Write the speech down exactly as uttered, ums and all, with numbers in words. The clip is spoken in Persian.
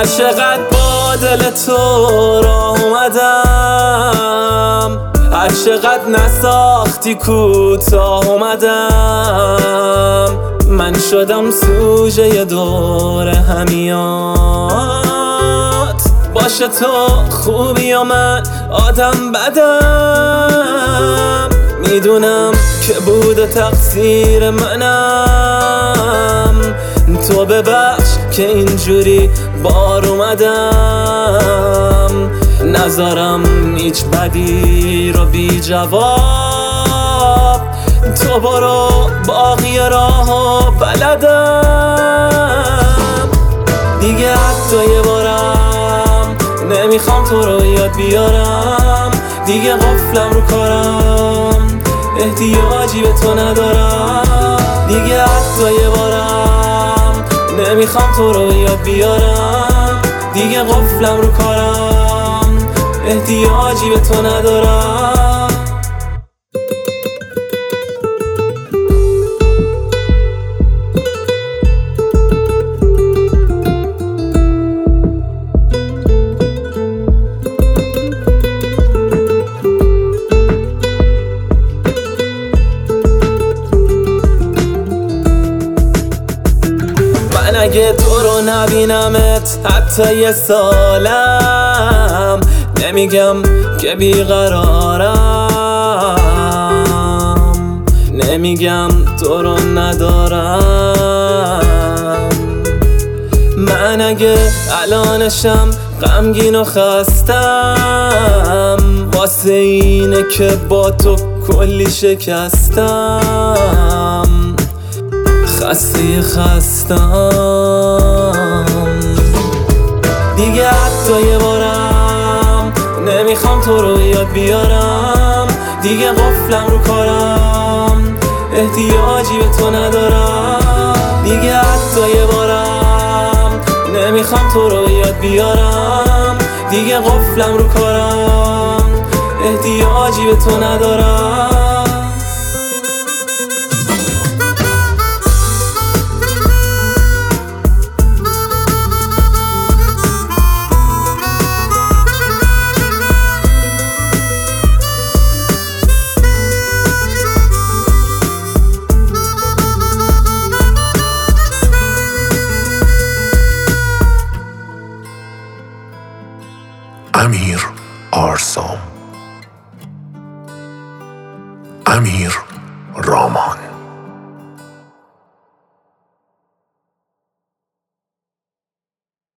هر چقدر با دل تو راه اومدم، هر چقدر نساختی کوتاه اومدم، من شدم سوژه دور همیات. باشه تو خوبی و من آدم بدم، میدونم که بوده تقصیر منم، تو ببخش که اینجوری بار اومدم، نذارم هیچ بدی رو بی جواب، تو برو باقی راهو بلدم. دیگه حتی یه بارم نمیخوام تو رو یاد بیارم، دیگه قفلم رو کارم احتیاجی به تو ندارم، دیگه حتی یه بارم نمیخوام تو رو یاد بیارم، دیگه قفلم رو کارم احتیاجی به تو ندارم. من اگه تو رو نبینمت حتی یه سالم، نمیگم که بیقرارم، نمیگم تو رو ندارم. من اگه الانشم غمگین و خستم، واسه اینه که با تو کلی شکستم، خسته خستم. دیگه حتی یه بارم نمیخوام تو رو یاد بیارم، دیگه قفلم رو کارم احتیاجی به تو ندارم، دیگه حتی یه بارم نمیخوام تو رو یاد بیارم، دیگه قفلم رو کارم احتیاجی به تو ندارم. امیر آرسام. امیر